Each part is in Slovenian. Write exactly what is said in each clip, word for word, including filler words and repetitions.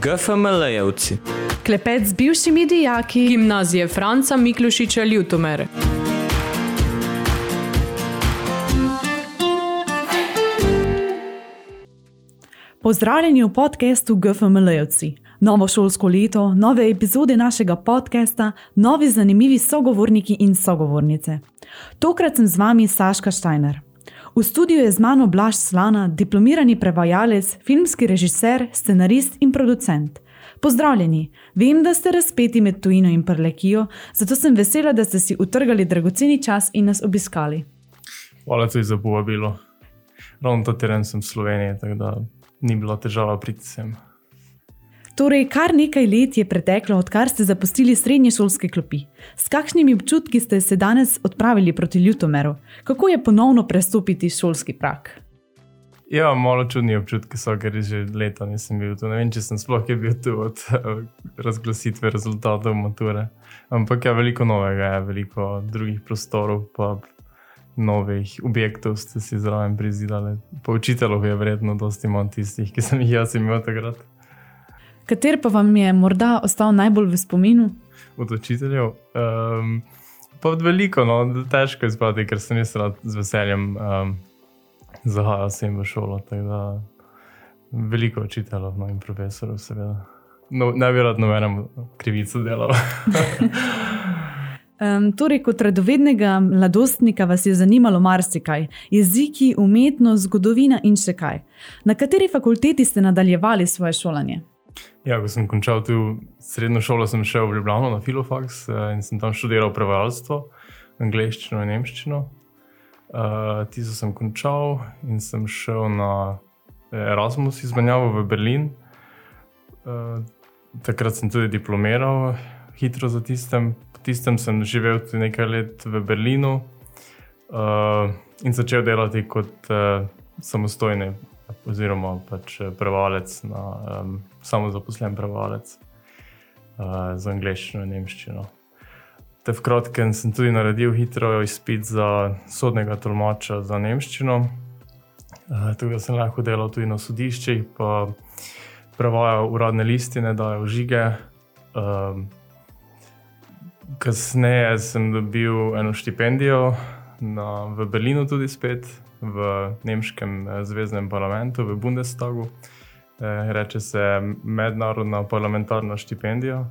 GFML-jevci. Klepet z bivšimi dijaki Gimnazije Franca Miklošiča Ljutomer. Pozdravljeni v podcastu GFML-jevci. Novo šolsko leto, nove epizode našega podcasta, novi zanimivi sogovorniki in sogovornice. Tokrat sem z vami Saška Štajner. V studiu je z mano Blaž Slana, diplomirani prevajalec, filmski režiser, scenarist in producent. Pozdravljeni! Vem, da ste razpeti med tujino in Prlekijo, zato sem vesela, da ste si utrgali dragoceni čas in nas obiskali. Hvala tudi za povabilo. Ravno ta teren sem v Sloveniji, tako da ni bila težava priti sem. Torej, kar nekaj let je preteklo, odkar ste zapustili srednje šolske klopi. S kakšnimi občutki ste se danes odpravili proti Ljutomeru? Kako je ponovno prestopiti šolski prag? Ja, malo čudni občutki so, ker že leta nisem bil tu. Ne vem, če sem sploh je bil tu od razglasitve rezultatov mature. Ampak ja, veliko novega je, veliko drugih prostorov, pa novih objektov ste si zraven prizidali. Po učiteljov je verjetno dosti manj tistih, ki sem jih jaz imel takrat. Kater pa vam je morda ostal najbolj v spominu? Od učiteljev? Um, pa od veliko, no, težko izbrati, ker sem jaz rad z veseljem um, zahajal sem v šolo, tako da veliko učiteljev, no, in profesorov seveda. No, ne bi rad nobenemu krivico delal. Um, torej, kot radovednega mladostnika vas je zanimalo marsikaj. Jeziki, umetnost, zgodovina in še kaj. Na kateri fakulteti ste nadaljevali svoje šolanje? Ja, ko sem končal tu srednjo šolo, sem šel v Ljubljano na Filofaks in sem tam študiral prevajalstvo, angleščino in nemščino. Uh, tisto sem končal in sem šel na Erasmus izmenjavo v Berlin. Uh, takrat sem tudi diplomiral hitro za tistem. Po tistem sem živel tudi nekaj let v Berlinu uh, in začel delati kot uh, samostojni oziroma pač prevajalec, na, um, samozaposlen prevajalec uh, za angleščino in nemščino. Te v kratkem sem tudi naredil hitro izpit za sodnega tolmača za nemščino. Uh, tako da sem lahko delal tudi na sodiščih, pa prevajal uradne listine, dajal žige. Um, kasneje sem dobil eno štipendijo na, v Berlinu tudi spet, v nemškem zveznem parlamentu, v Bundestagu. Reče se mednarodna parlamentarna štipendija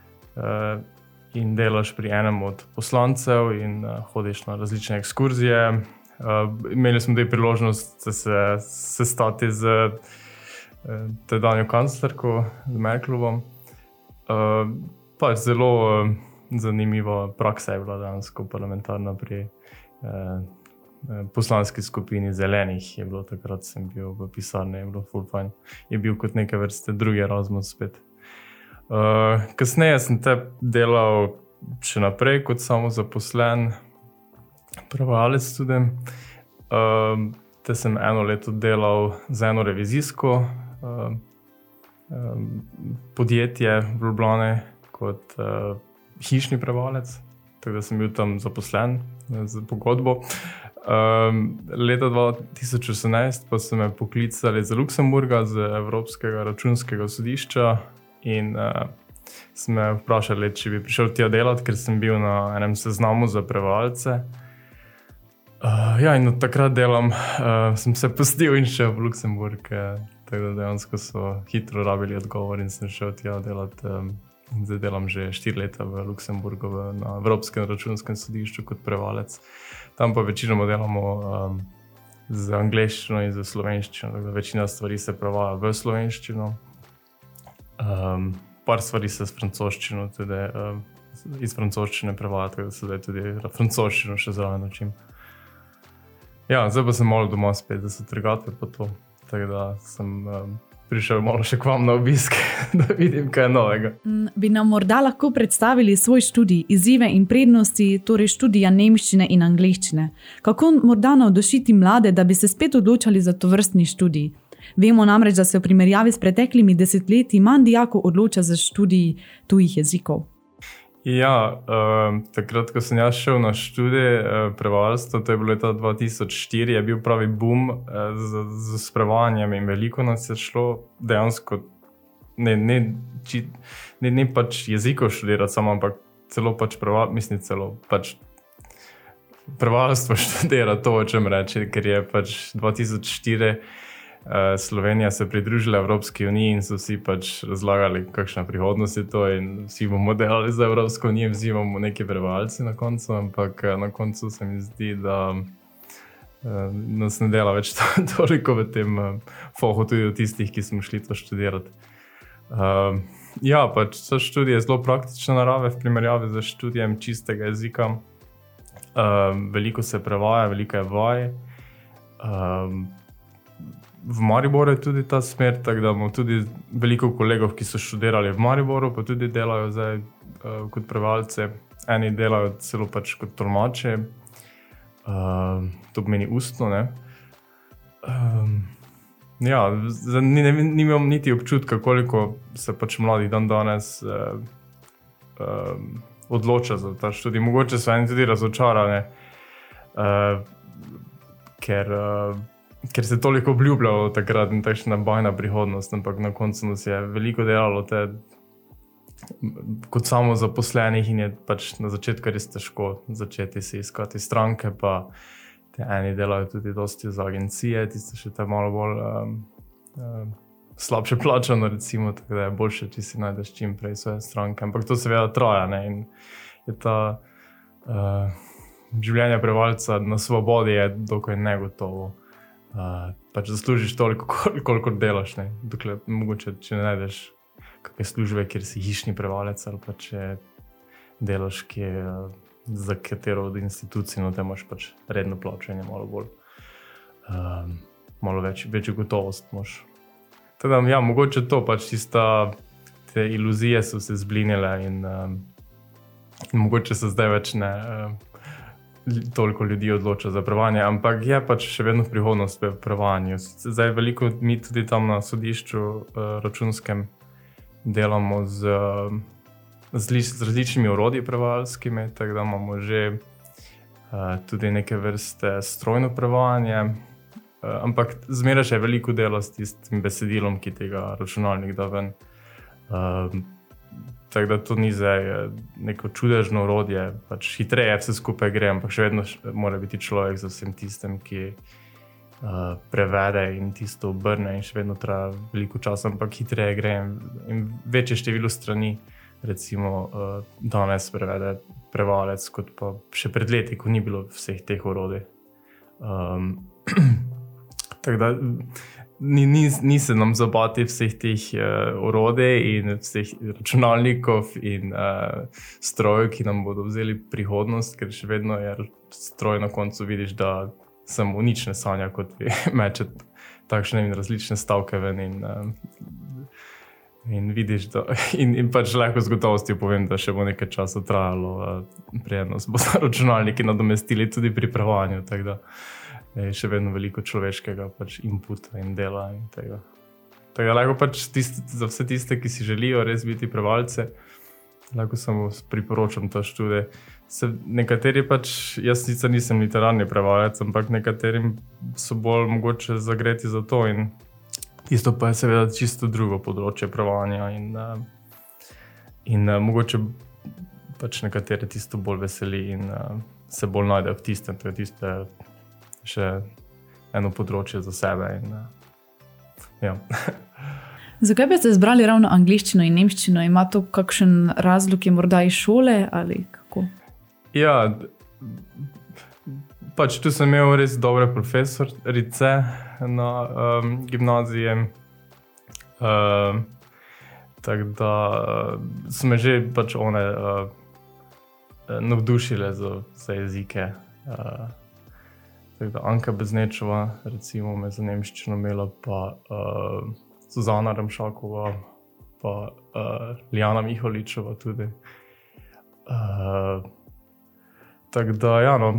in delaš pri enem od poslancev in hodiš na različne ekskurzije. Imeli smo tudi priložnost se sestati z tedanjo kanclerko, z Merklovom. Pa zelo zanimiva praksa je bila dejansko parlamentarna pri poslanski skupini Zelenih. Je bilo takrat, sem bil v pisarni, je bilo ful fajn. Je bil kot neke vrste drugi Erasmus spet. Uh, kasneje sem te delal še naprej kot samozaposlen prevajalec tudi. Uh, te sem eno leto delal za eno revizijsko uh, um, podjetje v Ljubljani kot uh, hišni prevajalec. Tako da sem bil tam zaposlen za pogodbo. Um, leta dva tisoč osemnajst pa so me poklicali za Luksemburga, z Evropskega računskega sodišča in uh, so me vprašali, če bi prišel tja delati, ker sem bil na enem seznamu za prevajalce. Uh, ja, in od takrat delam, uh, sem se pustil in šel v Luksemburg, uh, tako da dejansko so hitro rabili odgovor in sem šel tja delati. Um, Zdaj delam že štiri leta v Luksemburgu v, na Evropskem računskem sodišču kot prevajalec. Tam pa večinoma delamo um, z angleščino in z slovenščino. Večina stvari se prevaja v slovenščino. Um, par stvari se s francoščino tudi um, iz francoščine prevaja, tako da se zdaj tudi francoščino še zraven učim. Ja, zdaj pa sem malo doma spet, da so trgatve pa to. Tako da sem um, prišel malo še k vam na obisk, da vidim, kaj je novega. Bi nam morda lahko predstavili svoj študij, izzive in prednosti, torej študija nemščine in angleščine? Kako morda navdušiti mlade, da bi se spet odločali za tovrstni študij? Vemo namreč, da se v primerjavi s preteklimi desetletji manj dijakov odloča za študij tujih jezikov. Ja, uh, takrat, ko sem jaz šel na študij uh, prevajalstva, to je bilo leta dva tisoč štiri, je bil pravi boom uh, z, z prevajanjem in veliko nas je šlo. Dejansko ne, ne, či, ne, ne pač jezikov študirati samo, ampak celo pač preval, mislim celo pač prevajalstvo študira, to o čem reči, ker je pač dva tisoč štiri uh, Slovenija se pridružila Evropski uniji in so vsi pač razlagali, kakšna prihodnost je to in vsi bomo delali za Evropsko unijo, vsi bomo neki prevajalci na koncu, ampak uh, na koncu se mi zdi, da uh, nas ne dela več to, toliko v tem uh, fohu tudi od tistih, ki smo šli to študirati. Uh, ja, pač so študije zelo praktične narave v primerjavi z študijem čistega jezika. Um, veliko se prevaja, veliko je vaj. Um, v Mariboru je tudi ta smer, tako da imamo tudi veliko kolegov, ki so študirali v Mariboru, pa tudi delajo zdaj uh, kot prevajalce. Eni delajo celo pač kot tolmače, uh, to pomeni ustno, ne. Um, ja, nimam niti občutka, koliko se pač mladih dan danes uh, um, odloča za ta študij. Mogoče so eni tudi razočarane, uh, ker, uh, ker se toliko obljubljalo takrat in takšna bajna prihodnost, ampak na koncu nas je veliko delalo te, kot samozaposlenih in je pač na začetku res težko začeti si iskati stranke, pa te eni delajo tudi dosti za agencije, tiste še te malo bolj um, um, slabše plačano, recimo, tako da je boljše, če si najdeš čim prej svoje stranke. Ampak to seveda traja, ne, in je ta uh, življenje prevajalca na svobodi je dokaj negotovo. Uh, pač zaslužiš toliko, koliko delaš, ne, dokler mogoče, če ne najdeš kakšne službe, kjer si hišni prevajalec, ali pa če delaš, ki je uh, za katero od institucij, no te imaš pač redno plačanje, malo bolj, uh, malo več, večjo gotovost imaš. Teda, ja, mogoče to, pač tista, te iluzije so se zblinile in, um, in mogoče se zdaj več ne um, toliko ljudi odloča za prevajanje, ampak je pač še vedno prihodnost v prevajanju. Zdaj veliko mi tudi tam na sodišču uh, računskem delamo z, z, z različnimi orodji prevajalskimi, tako da imamo že uh, tudi neke vrste strojno prevajanje. Uh, ampak zmeraj še je veliko dela s tistim besedilom, ki tega računalnik da ven. Uh, tako da to ni zdaj neko čudežno orodje, pač hitreje vse skupaj gre, ampak še vedno mora biti človek za vsem tistem, ki uh, prevede in tisto obrne in še vedno traja veliko časa, ampak hitreje gre in večje število strani, recimo uh, danes prevede prevajalec, kot pa še pred leti, ko ni bilo vseh teh orodij. Um, Tako da ni, ni, ni se nam zabati vseh teh uh, orodij in vseh računalnikov in uh, strojev, ki nam bodo vzeli prihodnost, ker še vedno je stroj na koncu vidiš, da samo nič ne sanja, kot vi meče takšne in različne stavke ven in, uh, in vidiš, da in, in pač lahko z gotovostjo povem, da še bo nekaj časa trajalo, uh, preden nas bo računalniki nadomestili tudi pri prevajanju, tako da je še vedno veliko človeškega pač inputa in dela in tega. Tako da lahko pač tiste, za vse tiste, ki si želijo res biti prevajalce, lahko samo priporočam ta študij. Se, nekateri pač, jaz sicer nisem literarni prevajalec, ampak nekaterim so bolj mogoče zagreti za to in isto pa je seveda čisto drugo področje prevajanja in, in mogoče pač nekatere tisto bolj veseli in se bolj najdejo v tistem, to je tiste še eno področje za sebe. In, ja. Zakaj bi ste izbrali ravno angleščino in nemščino? Ima to kakšen razlog, je morda iz šole ali kako? Ja, pač tu sem imel res dobre profesorice na um, gimnaziji. Um, tako da so me že pač one uh, navdušile za, za jezike. Uh, Tako da Anka Beznečova, recimo, me za nemščino imela, pa uh, Suzana Remšakova, pa uh, Lijana Miholičova tudi. Uh, tako da, ja, no,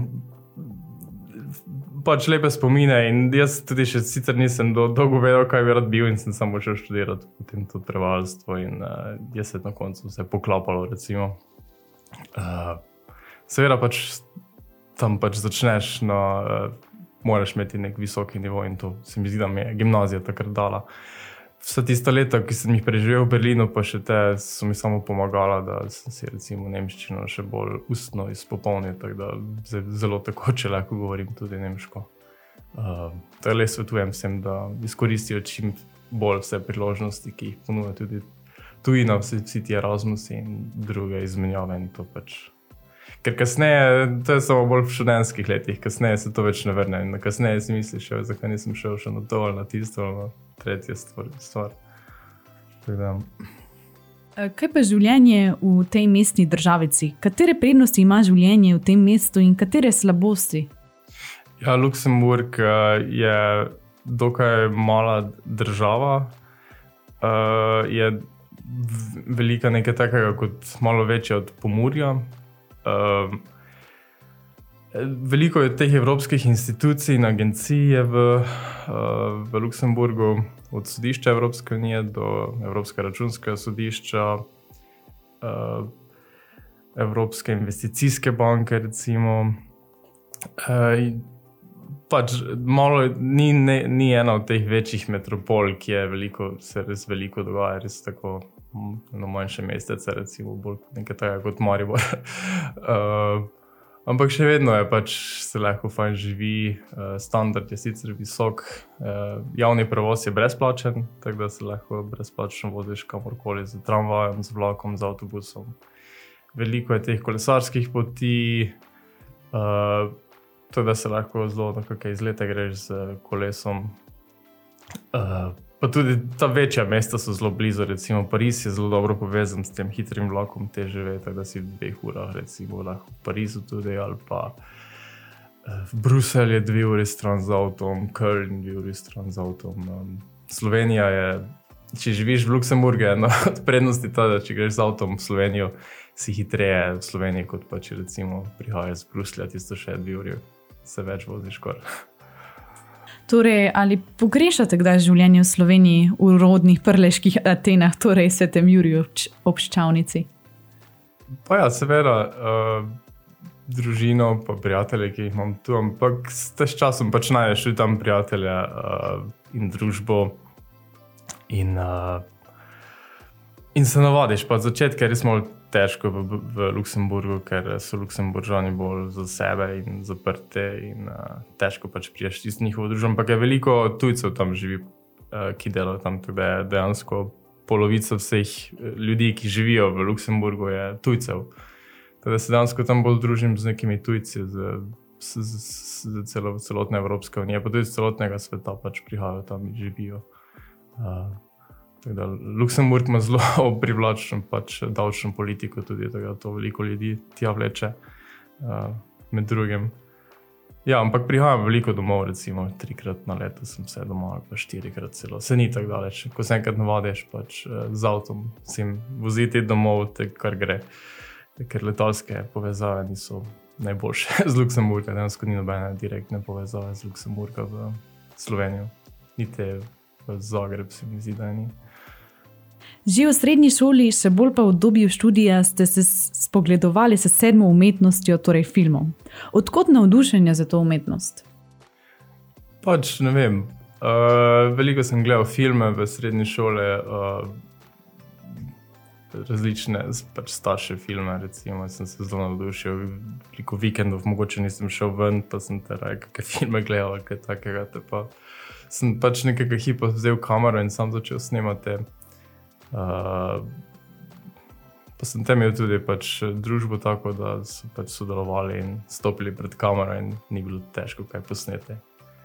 pač lepe spomine in jaz tudi še sicer nisem do, dolgo vedel, kaj bi rad bil in sem samo šel študirati potem tudi prevajalstvo in uh, jaz se na koncu vse poklapalo, recimo. Uh, seveda pač tam pač začneš, no, uh, moraš imeti nek visoki nivo in to se mi zdi, da mi je gimnazija takrat dala. vsa tista leta, ki sem jih preživel v Berlinu, pa še te so mi samo pomagala, da sem si recimo nemščino še bolj ustno izpopolnil, tako da zelo tekoče lahko govorim tudi nemško. Uh, tako le svetujem vsem, da izkoristijo čim bolj vse priložnosti, ki jih ponuja tudi tujina, vsi, vsi ti Erasmusi in druge izmenjave in to pač. Ker kasneje, to je samo bolj v študentskih letih, kasneje se to več ne vrne in kasneje si misliš, še, zakaj nisem šel še na to ali na tisto ali na tretje stvar. stvar. Da. Kaj pa življenje v tej mestni državici? Katere prednosti ima življenje v tem mestu in katere slabosti? Ja, Luksemburg je dokaj mala država, je velika nekaj takega kot malo večja od Pomurja. Uh, veliko je teh evropskih institucij in agencij je v, uh, v Luksemburgu, od sodišča Evropske unije do Evropskega računskega sodišča, uh, Evropske investicijske banke recimo. Uh, pač malo ni, ne, ni ena od teh večjih metropol, ki je veliko, se res veliko dogaja, res tako na manjše mestece, recimo bolj nekaj tega kot Maribor. uh, ampak še vedno je pač se lahko fajn živi, uh, standard je sicer visok, uh, javni prevoz je brezplačen, tako da se lahko brezplačno voziš kamorkoli z tramvajem, z vlakom, z avtobusom. Veliko je teh kolesarskih poti, uh, to da se lahko zelo na kakšne izlete greš z kolesom. Uh, Pa tudi ta večja mesta so zelo blizu, recimo Pariz je zelo dobro povezan s tem hitrim vlakom te žive, tako da si v dveh urah recimo lahko v Parizu tudi, ali pa v Bruselj je dve uri stran z avtom, Köln dve uri stran z avtom. Um, Slovenija je, če živiš v Luksemburgu, je ena od prednosti ta, da če greš z avtom v Slovenijo, si hitreje v Sloveniji, kot pa če recimo prihajaš z Bruslja, tisto še dve uri se več voziš kar. Torej, ali pogrešate kdaj življenje v Sloveniji, v rodnih prleških Atenah, torej Svetem Juriju ob Ščavnici? Pa ja, seveda, uh, družino pa prijatelje, ki jih imam tu, ampak s časom pač najdeš tudi tam prijatelje uh, in družbo in, uh, in se navadiš. Pa od začetka je res malo težko v, v Luksemburgu, ker so Luksemburžani bolj za sebe in zaprte in uh, težko pač priješ iz njihovo družbo, ampak je veliko tujcev tam živi, uh, ki delajo tam, tako da je dejansko polovica vseh ljudi, ki živijo v Luksemburgu, je tujcev. Tako da se dejansko tam bolj družim z nekimi tujci, z, z, z, z celo, celotne Evropske unije, pa tudi z celotnega sveta pač prihajajo tam in živijo. Uh, Tako da Luksemburg ima zelo privlačno pač davčno politiko tudi, tako da to veliko ljudi tja vleče uh, med drugim. Ja, ampak prihajam veliko domov, recimo trikrat na leto sem se doma ali pa štirikrat celo. Se ni tako daleč. Ko se enkrat navadiš pač uh, z avtom sem voziti domov, te kar gre. Ker letalske povezave niso najboljše z Luksemburga. Dejansko ni nobene direktne povezave z Luksemburga v Slovenijo. Niti v Zagreb se mi zdi, da ni. Že v srednji šoli, še bolj pa v obdobju študija, ste se spogledovali s sedmo umetnostjo, torej filmom. Odkot navdušenje za to umetnost? Pač, ne vem. Uh, veliko sem gledal filme v srednji šole, uh, različne pač starše filme, recimo, sem se zelo navdušil. Veliko vikendov, mogoče nisem šel ven, pa sem te rekel, kakšne filme gledal, kaj takega. Te pa sem pač nekega hipa vzel kamero in sam začel snemati. Uh, pa sem tam imel tudi pač družbo tako, da so pač sodelovali in stopili pred kamero in ni bilo težko kaj posneti.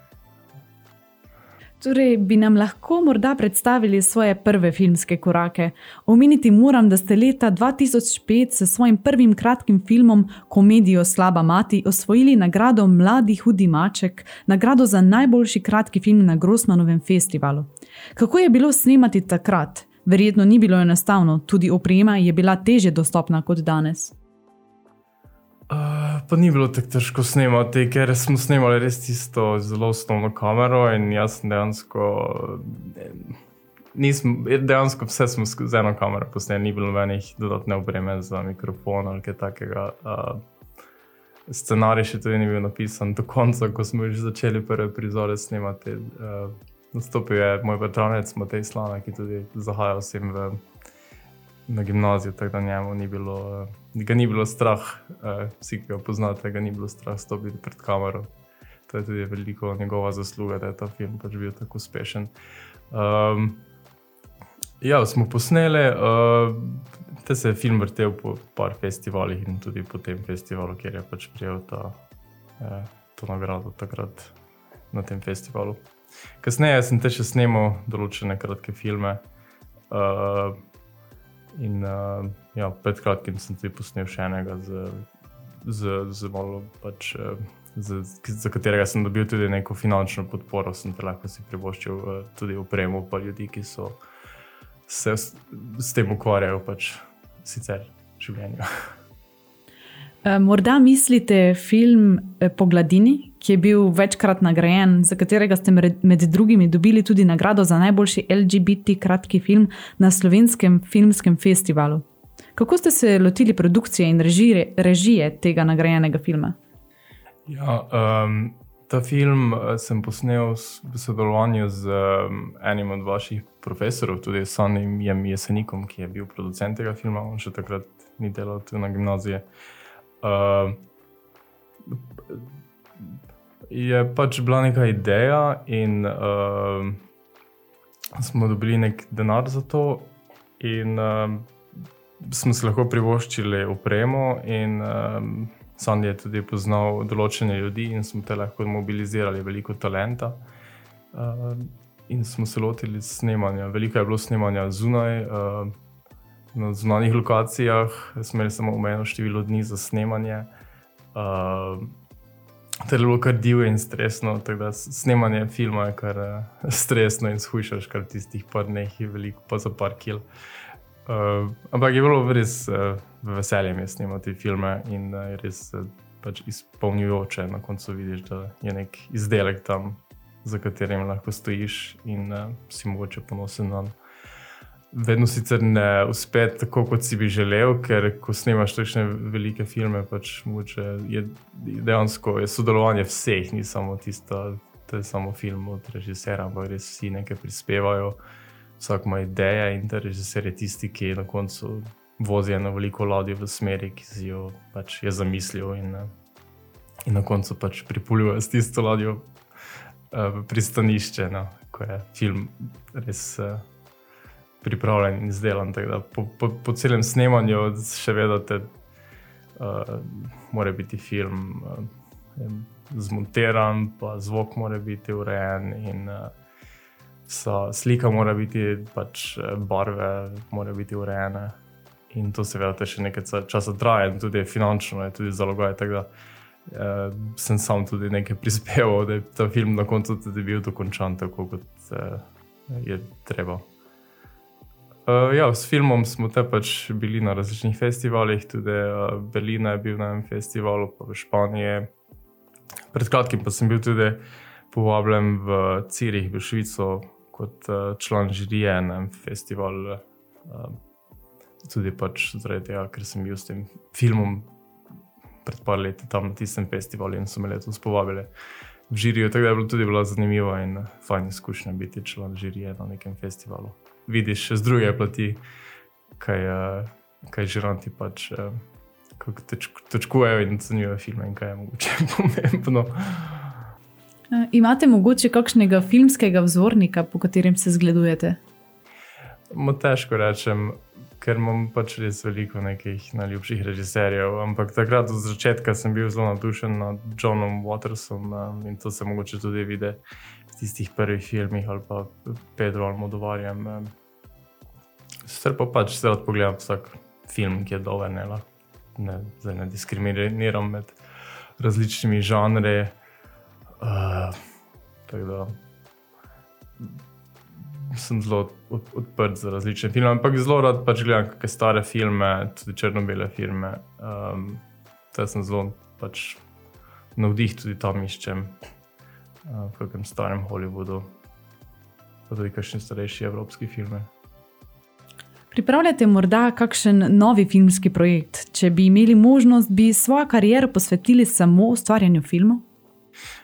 Torej, bi nam lahko morda predstavili svoje prve filmske korake. Omeniti moram, da ste leta dva tisoč pet s svojim prvim kratkim filmom Komedijo Slaba mati osvojili nagrado Mladi hudi maček, nagrado za najboljši kratki film na Grossmanovem festivalu. Kako je bilo snemati takrat? Verjetno ni bilo enostavno, tudi oprema je bila težje dostopna kot danes. Uh, pa ni bilo tako težko snemati, ker smo snemali res tisto zelo osnovno kamero in jaz sem dejansko, nisem, dejansko vse smo z eno kamero posneli, ni bilo nobenih dodatne opreme za mikrofon ali kaj takega. Uh, scenarij še tudi ni bil napisan do konca, ko smo že začeli prve prizore snemati. Uh, nastopil je moj bratranec Matej Slana, ki tudi zahaja vsem v, na gimnaziju, tako da njemu ni bilo, ga ni bilo strah, vsi, ki ga poznate, ga ni bilo strah stopiti pred kamero. To je tudi veliko njegova zasluga, da je ta film pač bil tako uspešen. Um, ja, smo posneli, uh, te se je film vrtel po par festivalih in tudi po tem festivalu, kjer je pač prijel ta, eh, to nagrado takrat na tem festivalu. Kasneje sem te še snemal določene kratke filme uh, in uh, ja, pred kratkim sem tudi posnel še enega z, z, z malo pač, uh, z, za katerega sem dobil tudi neko finančno podporo, sem te lahko si privoščil uh, tudi opremo pa ljudi, ki so se s, s tem ukvarjajo pač sicer v življenju. Morda mislite film Po gladini, ki je bil večkrat nagrajen, za katerega ste med drugimi dobili tudi nagrado za najboljši L G B T kratki film na Slovenskem filmskem festivalu. Kako ste se lotili produkcije in režije, režije tega nagrajenega filma? Ja, um, ta film sem posnel v sodelovanju z um, enim od vaših profesorov, tudi Sanjem Jesenikom, ki je bil producent tega filma, on še takrat ni delal tu na gimnaziji. Uh, je pač bila neka ideja in uh, smo dobili nek denar za to in uh, smo se lahko privoščili opremo in uh, Sandy je tudi poznal določene ljudi in smo te lahko mobilizirali veliko talenta uh, in smo se lotili snemanja. Veliko je bilo snemanja zunaj, uh, na zunanjih lokacijah, smo imeli samo omejeno število dni za snemanje. Uh, to je bilo kar divje in stresno, tako da snemanje filma je kar uh, stresno in shujšaš kar tistih par dneh, veliko pa za par kil. Uh, ampak je bilo res uh, veselje mi snemati filme in uh, je res uh, pač izpolnjujoče. Na koncu vidiš, da je nek izdelek tam, za katerim lahko stojiš in uh, si mogoče ponosen na. Vedno sicer ne uspe tako, kot si bi želel, ker ko snemaš takšne velike filme, pač mogoče je dejansko je sodelovanje vseh, ni samo tisto, to je samo film od režisera, ampak res vsi nekaj prispevajo, vsak ima ideje in ta režiser je tisti, ki na koncu vozi eno veliko ladjo v smeri, ki si jo pač je zamislil in, in na koncu pač pripeljuje s tisto ladjo v pristanišče, no, ko je film res pripravljen in izdelan, tako da po, po, po celem snemanju še vedete, uh, mora biti film uh, zmontiran, pa zvok mora biti urejen in uh, vsa slika mora biti, pač barve mora biti urejene in to seveda še nekaj časa traja in tudi finančno je tudi zalogaj, tako da uh, sem sam tudi nekaj prispeval, da je ta film na koncu tudi bil dokončan tako, kot uh, je treba. Uh, ja, s filmom smo te pač bili na različnih festivalih, tudi uh, Berlina je bil na enem festivalu, pa v Španiji. Pred kratkim pa sem bil tudi povabljen v Cirih, v Švico, kot uh, član žirije na enem festivalu. Uh, tudi pač zaradi tega, ker sem bil s tem filmom pred par leti tam na tistem festivalu in so me letos povabili v žirijo, tako da je bilo tudi bila zanimiva in fajn izkušnja biti član žirije na nekem festivalu. Vidiš še z druge plati, kaj, kaj žiranti pač kako točkujejo in ocenjujejo filme in kaj je mogoče pomembno. Imate mogoče kakšnega filmskega vzornika, po katerem se zgledujete? Mo težko rečem, ker imam pač res veliko nekih najljubših režiserjev, ampak takrat od začetka sem bil zelo navdušen nad Johnom Watersom in to se mogoče tudi vidi v tistih prvih filmih ali pa Pedro Almodovarjem. Sicer pa pač se rad pogledam vsak film, ki je dober, ne, ne, ne diskriminiram med različnimi žanri. Uh, tako da sem zelo odprt za različne filme, ampak zelo rad pač gledam kakšne stare filme, tudi črno-bele filme. Um, to sem zelo pač navdih tudi tam iščem uh, v kakem starem Hollywoodu, pa tudi kakšni starejši evropski filme. Pripravljate morda kakšen novi filmski projekt? Če bi imeli možnost, bi svojo kariero posvetili samo ustvarjanju filmov?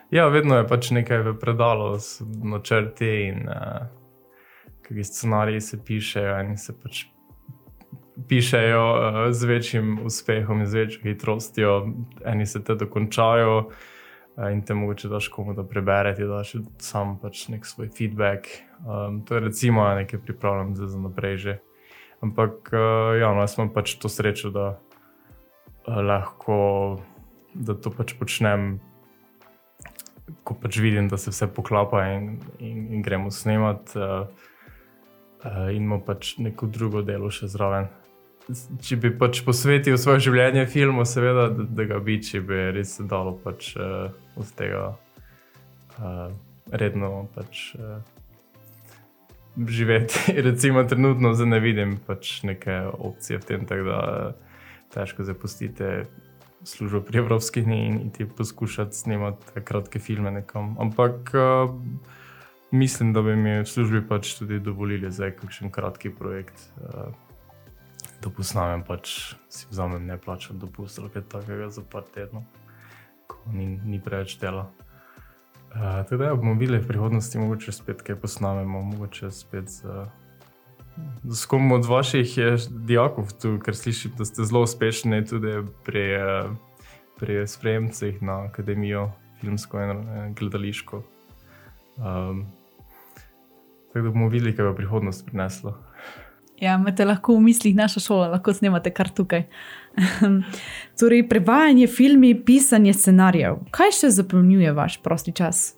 Ja, vedno je pač nekaj v predalu, načrti in uh, kakšni scenariji se pišejo in se pač pišejo uh, z večjim uspehom in z večjo hitrostjo. Eni se te dokončajo uh, in te mogoče daš komu, da prebere, ti daš sam pač nek svoj feedback. Um, to je recimo nekaj pripravljam za, za naprej že. Ampak uh, ja, no, jaz imam pač to srečo, da uh, lahko, da to pač počnem, ko pač vidim, da se vse poklapa in, in, in gremo snemat uh, uh, in imam pač neko drugo delo še zraven. Če bi pač posvetil svoje življenje filmu, seveda, da, da ga bi, če bi res se dalo pač uh, od tega uh, redno pač uh, živeti. Recimo trenutno zdaj ne vidim pač neke opcije v tem, tako da uh, težko zapustite službo pri Evropski uniji in ti poskušati snemati kratke filme nekam. Ampak uh, mislim, da bi mi v službi pač tudi dovolili zdaj kakšen kratki projekt, uh, da posnamem pač, si vzamem neplačan dopust ali kaj takega za par tednov, ko ni, ni preveč dela. Uh, tako da ja, bomo videli v prihodnosti, mogoče spet kaj posnamemo, mogoče spet za s kom od vaših dijakov tu, ker slišim, da ste zelo uspešni tudi pri, pri sprejemcih na akademijo filmsko in gledališko. Um, tako da bomo videli, kaj bo prihodnost prinesla. Ja, imate lahko v mislih naša šola, lahko snemate kar tukaj. Torej, prevajanje filmi, pisanje scenarijev. Kaj še zapolnjuje vaš prosti čas?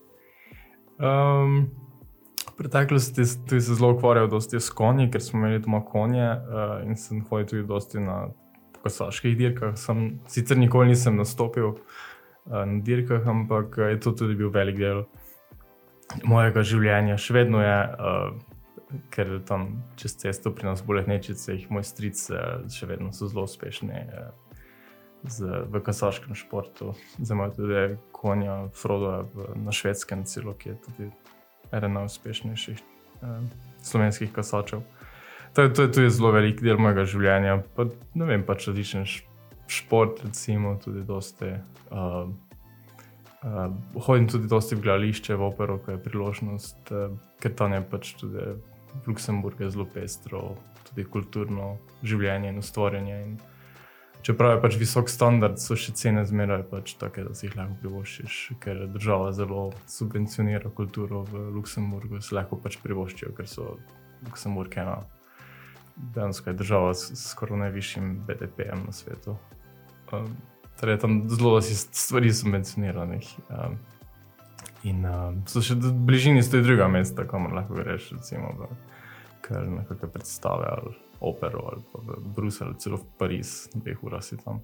Um, V preteklosti tudi se zelo ukvarjal dosti s konji, ker smo imeli doma konje uh, in sem hodil tudi dosti na kasaških dirkah. Sem, sicer nikoli nisem nastopil uh, na dirkah, ampak je to tudi bil velik del mojega življenja. Še vedno je, uh, ker tam čez cesto pri nas Bolehnečice, jih moj stric uh, še vedno so zelo uspešni uh, z, v kasaškem športu. Zdaj imajo tudi konja Frodo v, na Švedskem celo, ki je tudi eden najuspešnejših eh, slovenskih kasačev. To, to je tudi zelo velik del mojega življenja. Pa, ne vem, pač različen šport, recimo, tudi dosti. Uh, uh, hodim tudi dosti v gledališče, v opero, ko je priložnost, uh, ker tam je pač tudi v Luksemburgu zelo pestro, tudi kulturno življenje in ustvarjanje. In čeprav je pač visok standard, so še cene zmeraj pač take, da si jih lahko privoščiš, ker država zelo subvencionira kulturo v Luksemburgu, se lahko pač privoščijo, ker so Luksemburg ena dejansko je država s skoraj najvišjim B D P-jem na svetu. Um, torej je tam zelo da si stvari subvencioniranih. Um, in um, so še v bližini stoji druga mesta, kamor lahko greš, recimo v kar nekakve predstave ali opero ali pa v Bruselj, celo v Pariz, dveh ura si tam.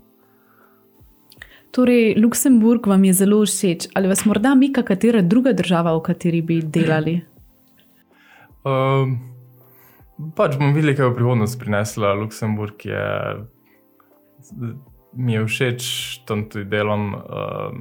Torej, Luksemburg vam je zelo všeč. Ali vas morda mika katera druga država, v kateri bi delali? Um, pač bom videli, kaj bo prihodnost prinesla. Luksemburg je, mi je všeč, tam tudi delam, um,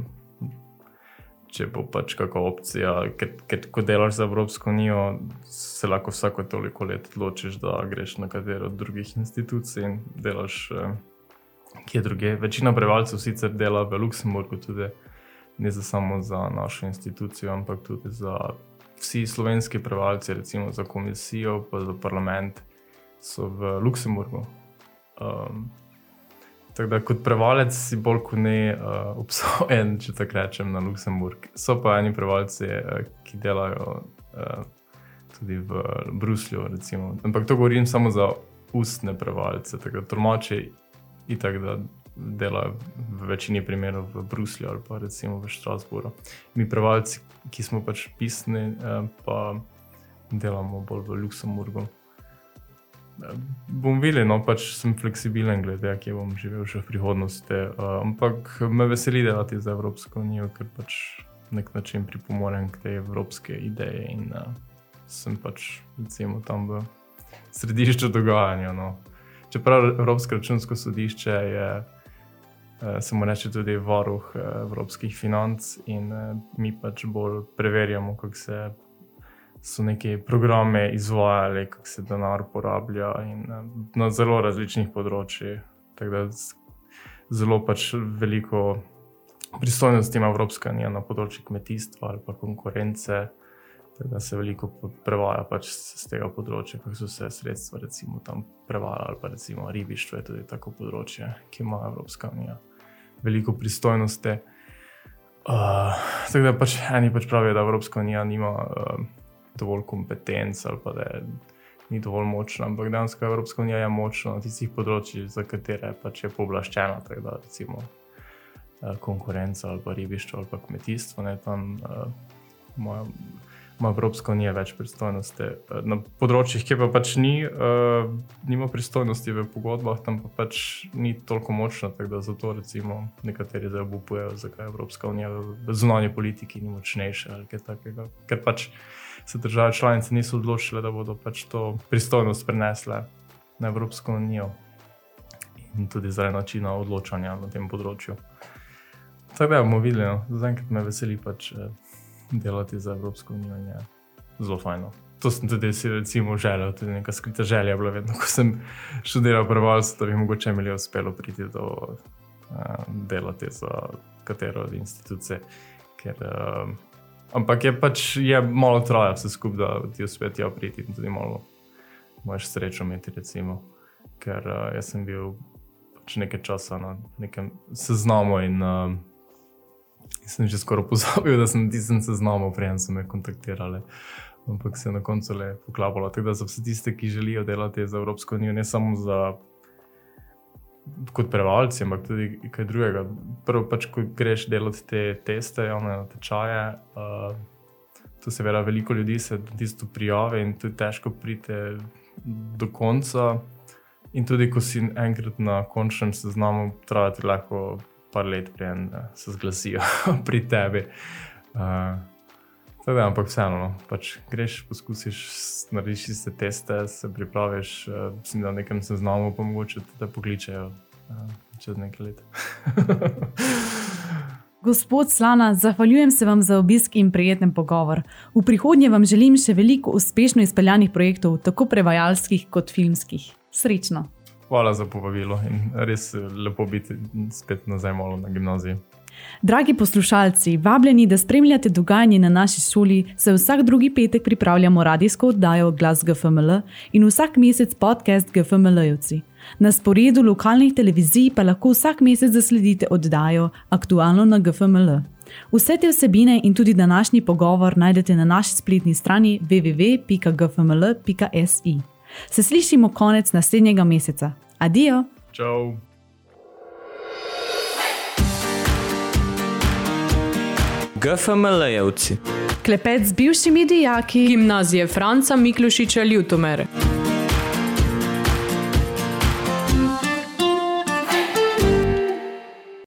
če bo pač kakva opcija, ker, ker ko delaš za Evropsko unijo, se lahko vsako toliko let odločiš, da greš na katero od drugih institucij in delaš eh, kje druge. Večina prebivalcev sicer dela v Luksemburgu tudi, ne za samo za našo institucijo, ampak tudi za vsi slovenski prebivalci, recimo za komisijo, pa za parlament, so v Luksemburgu. Um, Tako da kot prevalec si bolj kot ne uh, obsojen, če tako rečem, na Luksemburg. So pa eni prevalci, uh, ki delajo uh, tudi v Bruslju, recimo. Ampak to govorim samo za ustne prevalce, tako da tolmači itak da delajo v večini primerov v Bruslju ali pa recimo v Strasbourgu. Mi prevalci, ki smo pač pisni, uh, pa delamo bolj v Luksemburgu. Bom videl, no, pač sem fleksibilen glede, kje bom živel še v prihodnosti, uh, ampak me veseli delati za Evropsko unijo, ker pač nek način pripomorem k tej evropske ideje in uh, sem pač recimo tam v središču dogajanja. No. Čeprav Evropsko računsko sodišče je, uh, se mu reče tudi varuh uh, evropskih financ in uh, mi pač bolj preverjamo, kako se so neke programe izvajali, kako se denar porablja in na zelo različnih področjih. Tako da zelo pač veliko pristojnosti ima Evropska unija na področju kmetijstva ali pa konkurence, tako da se veliko prevaja pač z tega področja, kako so se sredstva recimo tam prevajala, ali pa recimo ribištvo je tudi tako področje, ki ima Evropska unija veliko pristojnosti. Uh, tako da pač eni pač pravijo, da Evropska unija nima uh, dovolj kompetenc ali pa da je, ni dovolj močna, ampak dejansko Evropska unija je močna na tistih področjih, za katere pač je pooblaščena, tako da recimo uh, konkurenca ali pa ribištvo ali pa kmetijstvo, ne, tam uh, ima, ima Evropska unija več pristojnosti. Uh, na področjih, ki pa pač ni, uh, nima pristojnosti v pogodbah, tam pa pač ni toliko močna, tako da zato recimo nekateri zdaj obupujejo, zakaj Evropska unija v zunanji politiki ni močnejša ali kaj takega, ker pač se države članice niso odločile, da bodo pač to pristojnost prenesle na Evropsko unijo in tudi zaradi načina odločanja na tem področju. Tako da bomo videli, no. Zaenkrat me veseli pač delati za Evropsko unijo in je zelo fajno. To sem tudi si recimo želel, tudi neka skrita želja je bila vedno, ko sem študiral prebivalstvo, da bi mogoče imeli uspelo priti do uh, delati za katero od institucij, ker uh, ampak je pač je malo traja vse skupaj, da ti uspe tja priti in tudi malo možeš srečo imeti recimo, ker uh, jaz sem bil pač nekaj časa na nekem seznamu in uh, sem že skoraj pozabil, da sem tistem seznamu, preden so me kontaktirali, ampak se je na koncu le poklapalo. Tako da za vse tiste, ki želijo delati za Evropsko unijo, ne samo za kot prevajalci, ampak tudi kaj drugega. Prvo pač, ko greš delati te teste, javne natečaje, uh, to seveda veliko ljudi se tisto prijave in tudi težko prite do konca. In tudi, ko si enkrat na končnem seznamu, traja ti lahko par let, preden se zglasijo pri tebi. Uh, tako da, ampak vseeno, no, pač greš, poskusiš, narediš iste teste, se pripraviš, uh, mislim, da na nekem seznamu pa mogoče te pokličejo uh, čez nekaj let. Gospod Slana, zahvaljujem se vam za obisk in prijeten pogovor. V prihodnje vam želim še veliko uspešno izpeljanih projektov, tako prevajalskih kot filmskih. Srečno! Hvala za povabilo in res lepo biti spet nazaj malo na gimnaziji. Dragi poslušalci, vabljeni, da spremljate dogajanje na naši šoli, se vsak drugi petek pripravljamo radijsko oddajo Glas G F M L in vsak mesec podcast G F M L-jevci. Na sporedu lokalnih televizij pa lahko vsak mesec zasledite oddajo Aktualno na G F M L. Vse te vsebine in tudi današnji pogovor najdete na naši spletni strani w w w pika g f m l pika s i. Se slišimo konec naslednjega meseca. Adijo! Čau! G F M L-jevci. Klepet z bivšimi dijaki Gimnazije Franca Miklošiča Ljutomere.